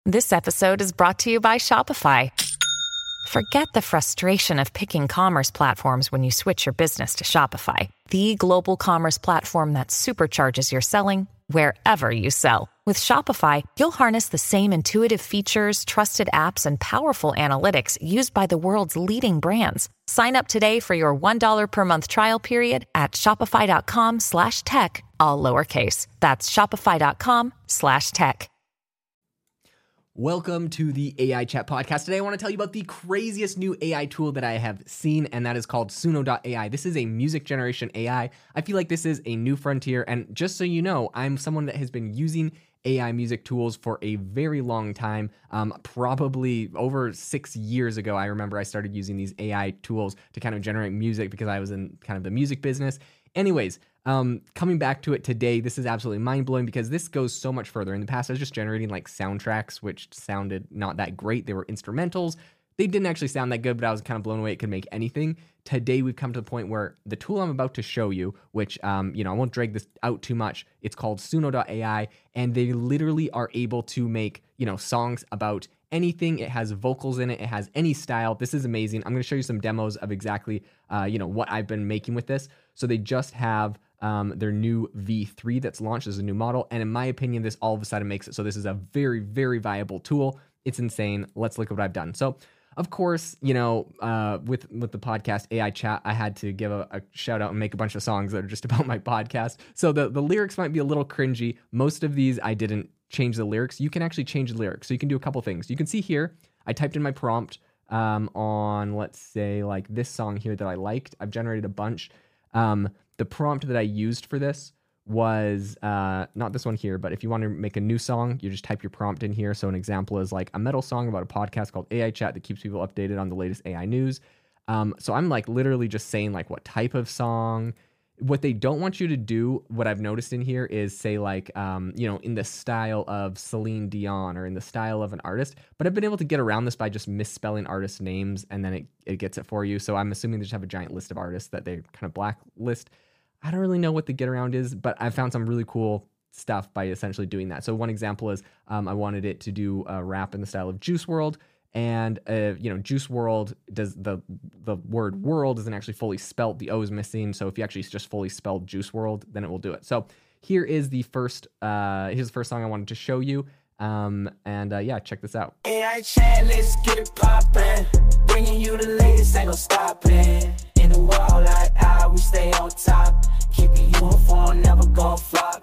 This episode is brought to you by Shopify. Forget the frustration of picking commerce platforms when you switch your business to Shopify, the global commerce platform that supercharges your selling wherever you sell. With Shopify, you'll harness the same intuitive features, trusted apps, and powerful analytics used by the world's leading brands. Sign up today for your $1 per month trial period at shopify.com/tech, all lowercase. That's shopify.com/tech. Welcome to the AI Chat Podcast. Today I want to tell you about the craziest new AI tool that I have seen, and that is called Suno.ai. This is a music generation AI. I feel like this is a new frontier, and just so you know, I'm someone that has been using AI music tools for a very long time. Probably over 6 years ago, I remember I started using these AI tools to kind of generate music because I was in kind of the music business. Anyways, coming back to it today, this is absolutely mind-blowing because this goes so much further. In the past, I was just generating like soundtracks, which sounded not that great. They were instrumentals. They didn't actually sound that good, but I was kind of blown away it could make anything. Today, we've come to the point where the tool I'm about to show you, which, I won't drag this out too much. It's called Suno.ai, and they literally are able to make, songs about anything. It has vocals in it. It has any style. This is amazing. I'm going to show you some demos of exactly, what I've been making with this. So they just have their new V3 that's launched as a new model. And in my opinion, this all of a sudden makes it so this is a very, very viable tool. It's insane. Let's look at what I've done. So, of course, with the podcast AI Chat, I had to give a shout out and make a bunch of songs that are just about my podcast. So the lyrics might be a little cringy. Most of these, I didn't change the lyrics. You can actually change the lyrics. So you can do a couple things. You can see here, I typed in my prompt on, let's say, like this song here that I liked. I've generated a bunch. The prompt that I used for this was not this one here, but if you want to make a new song, you just type your prompt in here. So an example is like a metal song about a podcast called AI Chat that keeps people updated on the latest AI news. So I'm like literally just saying like what type of song. What they don't want you to do, what I've noticed in here is say like, in the style of Celine Dion or in the style of an artist. But I've been able to get around this by just misspelling artist names, and then it gets it for you. So I'm assuming they just have a giant list of artists that they kind of blacklist. I don't really know what the get around is, but I found some really cool stuff by essentially doing that. So one example is I wanted it to do a rap in the style of Juice WRLD. And, Juice WRLD does the word world isn't actually fully spelt. The O is missing. So if you actually just fully spelled Juice WRLD, then it will do it. So here is the first, here's the first song I wanted to show you. Check this out. AI Chat, let's get it poppin'. Bringing you the latest, ain't no stopping. In the world like how we stay on top. Keeping you informed, never gon' flop.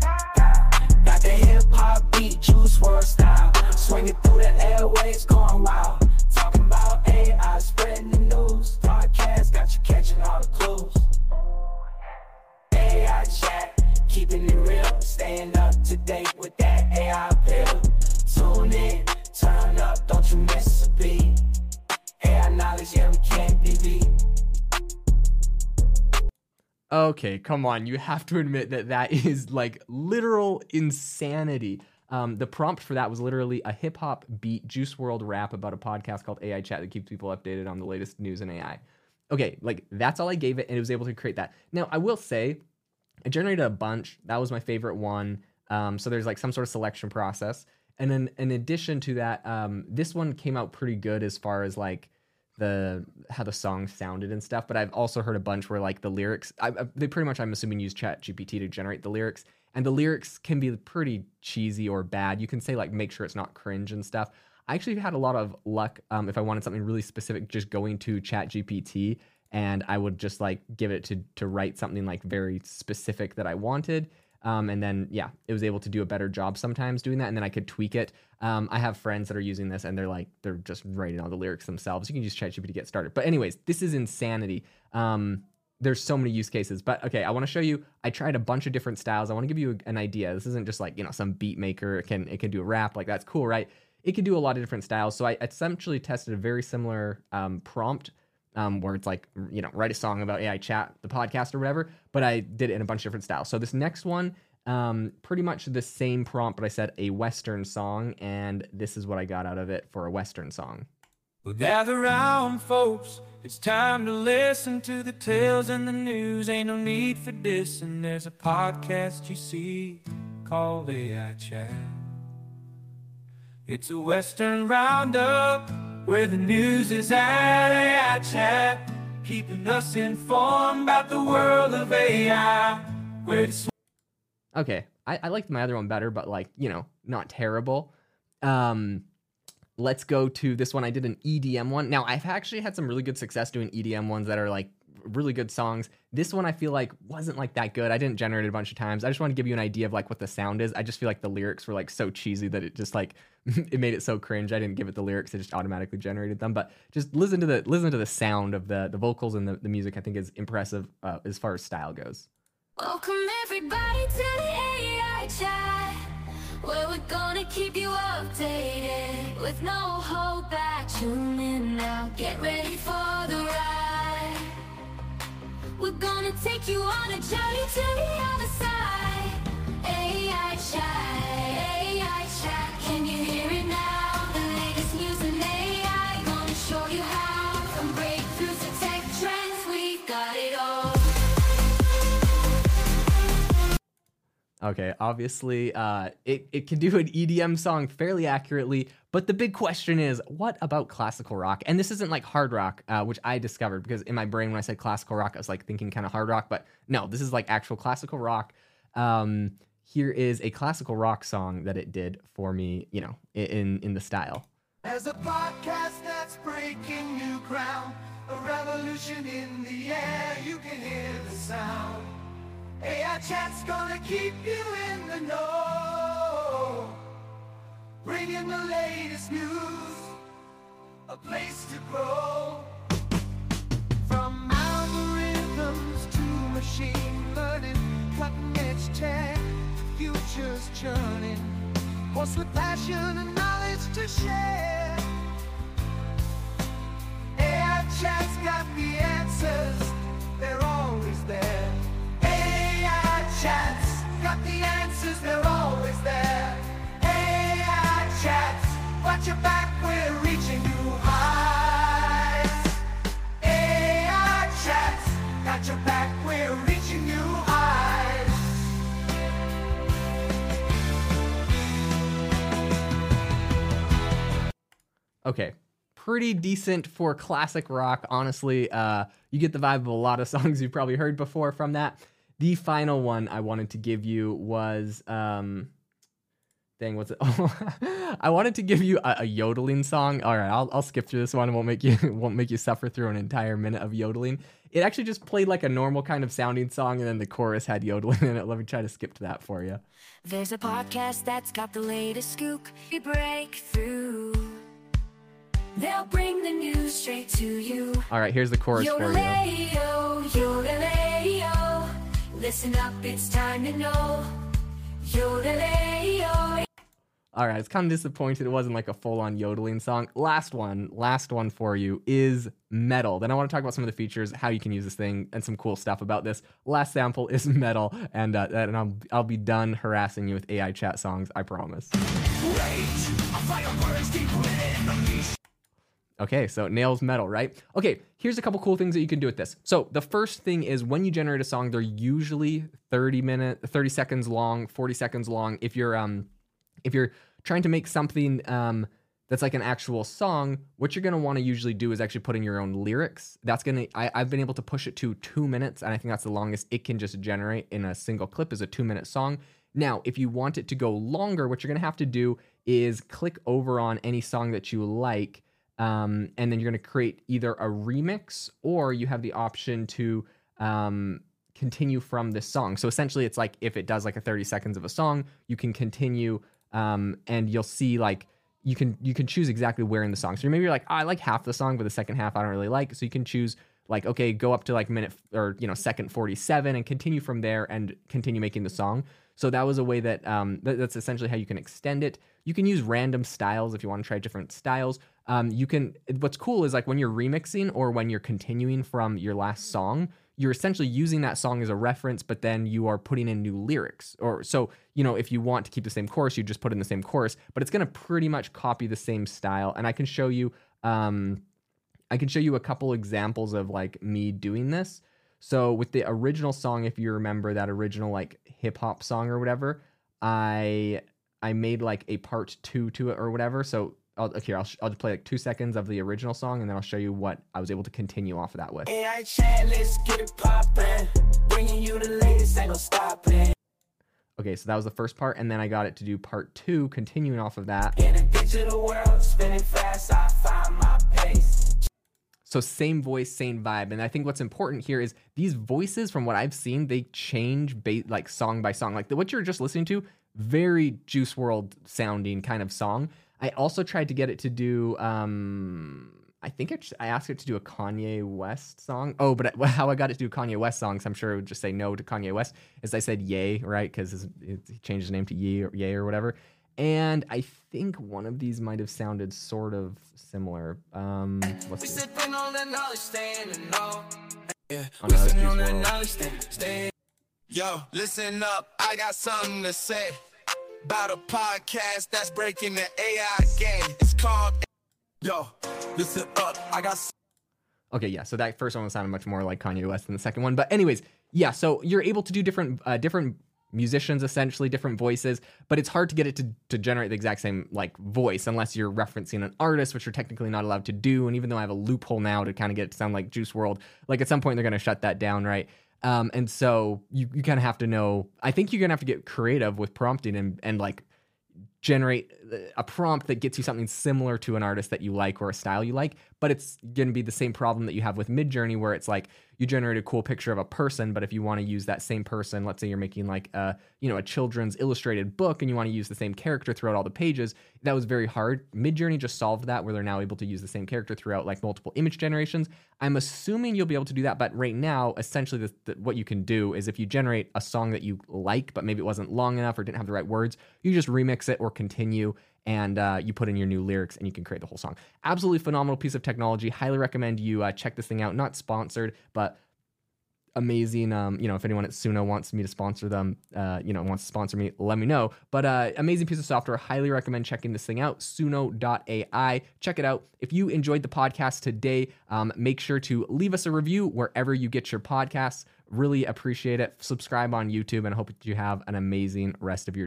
Got the hip hop beat, Juice WRLD style. Swinging through the airways, going wild. Talking about AI, spreading the news. Podcast got you catching all the clues. AI Chat, keeping it real. Staying up to date with that AI pill. Tune in, turn up, don't you miss a beat. AI knowledge, yeah, we can't be beat. Okay, come on. You have to admit that is like literal insanity. The prompt for that was literally a hip hop beat Juice WRLD rap about a podcast called AI Chat that keeps people updated on the latest news in AI. Okay, like that's all I gave it, and it was able to create that. Now, I will say, I generated a bunch. That was my favorite one. So there's like some sort of selection process. And then in addition to that, this one came out pretty good as far as like how the song sounded and stuff. But I've also heard a bunch where like the lyrics, they pretty much, I'm assuming, use ChatGPT to generate the lyrics. And the lyrics can be pretty cheesy or bad. You can say like, make sure it's not cringe and stuff. I actually had a lot of luck if I wanted something really specific, just going to ChatGPT, and I would just like give it to write something like very specific that I wanted. And then, it was able to do a better job sometimes doing that. And then I could tweak it. I have friends that are using this and they're just writing all the lyrics themselves. You can use ChatGPT to get started. But anyways, this is insanity. There's so many use cases, but okay, I want to show you. I tried a bunch of different styles. I want to give you an idea. This isn't just like, some beat maker. It can do a rap. Like, that's cool, right? It can do a lot of different styles. So I essentially tested a very similar prompt where it's like, write a song about AI Chat, the podcast or whatever, but I did it in a bunch of different styles. So this next one, pretty much the same prompt, but I said a Western song, and this is what I got out of it for a Western song. Well, gather round, folks. It's time to listen to the tales and the news. Ain't no need for this, and there's a podcast you see called AI Chat. It's a Western roundup where the news is at AI Chat, keeping us informed about the world of AI. Where to Okay, I liked my other one better, but like, you know, not terrible. Let's go to this one. I did an EDM one. Now, I've actually had some really good success doing EDM ones that are like really good songs. This one I feel like wasn't like that good. I didn't generate it a bunch of times. I just want to give you an idea of like what the sound is. I just feel like the lyrics were like so cheesy that it just like it made it so cringe. I didn't give it the lyrics. It just automatically generated them. But just listen to the sound of the vocals and the music. I think is impressive as far as style goes. Welcome everybody to the AI Chat, where we're gonna keep you updated with no hold back. Tune in now, get ready for the ride. We're gonna take you on a journey to the other side. AI Chat, can you hear it now? The latest news in AI, gonna show you how. From breakthroughs to tech trends, we've got it all. Okay, obviously, it can do an EDM song fairly accurately, but the big question is, what about classical rock? And this isn't like hard rock, which I discovered because in my brain when I said classical rock, I was like thinking kind of hard rock, but no, this is like actual classical rock. Here is a classical rock song that it did for me, you know, in the style. As a podcast that's breaking new ground, a revolution in the air, you can hear the sound. AI Chat's gonna keep you in the know, bringing the latest news, a place to grow. From algorithms to machine learning, cutting edge tech, futures churning, force with passion and knowledge to share. AI Chat's got the answers, they're always there. Chats got the answers, they're always there. AI Chats, watch your back, we're reaching new heights. AI Chats, got your back, we're reaching new heights. Okay, pretty decent for classic rock, honestly. You get the vibe of a lot of songs you've probably heard before from that. The final one I wanted to give you was, dang, what's it? Oh, I wanted to give you a yodeling song. All right, I'll skip through this one. It won't make you suffer through an entire minute of yodeling. It actually just played like a normal kind of sounding song, and then the chorus had yodeling in it. Let me try to skip to that for you. There's a podcast that's got the latest scoop, you break through. They'll bring the news straight to you. All right, here's the chorus for you. Yodelay-o, yodelay-o. Listen up, it's time to know. Yodelay-o. All right, it's kind of disappointed it wasn't like a full-on yodeling song. Last one for you is Metal. Then I want to talk about some of the features, how you can use this thing, and some cool stuff about this. Last sample is Metal, and I'll be done harassing you with AI chat songs, I promise. Okay, so it nails Metal, right? Okay, here's a couple cool things that you can do with this. So the first thing is when you generate a song, they're usually 30 seconds long, 40 seconds long. If you're trying to make something that's like an actual song, what you're gonna want to usually do is actually put in your own lyrics. I've been able to push it to 2 minutes, and I think that's the longest it can just generate in a single clip is a 2-minute song. Now, if you want it to go longer, what you're gonna have to do is click over on any song that you like. And then you're going to create either a remix or you have the option to continue from this song. So essentially it's like if it does like a 30 seconds of a song, you can continue and you'll see like you can choose exactly where in the song. So maybe you're like, oh, I like half the song, but the second half I don't really like. So you can choose like, okay, go up to like minute or, second 47 and continue from there and continue making the song. So that was a way that that's essentially how you can extend it. You can use random styles if you want to try different styles. What's cool is like when you're remixing or when you're continuing from your last song, you're essentially using that song as a reference, but then you are putting in new lyrics. Or so, if you want to keep the same chorus, you just put in the same chorus, but it's going to pretty much copy the same style. And I can show you a couple examples of like me doing this. So with the original song, if you remember that original like hip hop song or whatever, I I made like a part 2 to it or whatever. So I'll just play like 2 seconds of the original song, and then I'll show you what I was able to continue off of that with. AI chat, let's get it poppin'. Bringing you the latest, ain't no stopping. Okay, so that was the first part, and then I got it to do part 2, continuing off of that. In a digital world, spinning fast, I find my pace. So same voice, same vibe. And I think what's important here is these voices, from what I've seen, they change like song by song. Like what you're just listening to, very Juice WRLD sounding kind of song. I also tried to get it to do, I think I asked it to do a Kanye West song. Oh, but how I got it to do Kanye West songs, I'm sure it would just say no to Kanye West, is I said Ye, right? Because he changed his name to Ye or whatever. And I think one of these might have sounded sort of similar. Let's see. On the knowledge, staying alone. Yeah, listening on the knowledge, staying. Yo, listen up, I got something to say about a podcast that's breaking the AI game. It's called. Yo, listen up, I got. Okay, yeah, so that first one sounded much more like Kanye West than the second one. But anyways, yeah, so you're able to do different musicians, essentially, different voices, but it's hard to get it to generate the exact same like voice unless you're referencing an artist, which you're technically not allowed to do. And even though I have a loophole now to kind of get it to sound like Juice WRLD, like at some point they're going to shut that down, right? And so you kind of have to know, I think you're going to have to get creative with prompting and like generate a prompt that gets you something similar to an artist that you like or a style you like, but it's going to be the same problem that you have with Midjourney, where it's like you generate a cool picture of a person, but if you want to use that same person, let's say you're making like a children's illustrated book and you want to use the same character throughout all the pages, that was very hard. Midjourney just solved that, where they're now able to use the same character throughout like multiple image generations. I'm assuming you'll be able to do that, but right now, essentially what you can do is if you generate a song that you like, but maybe it wasn't long enough or didn't have the right words, you just remix it or continue, and you put in your new lyrics and you can create the whole song. Absolutely phenomenal piece of technology. Highly recommend you check this thing out. Not sponsored, but amazing. If anyone at Suno wants me to sponsor them, wants to sponsor me, let me know. But amazing piece of software. Highly recommend checking this thing out. Suno.ai. Check it out. If you enjoyed the podcast today, make sure to leave us a review wherever you get your podcasts. Really appreciate it. Subscribe on YouTube, and I hope that you have an amazing rest of your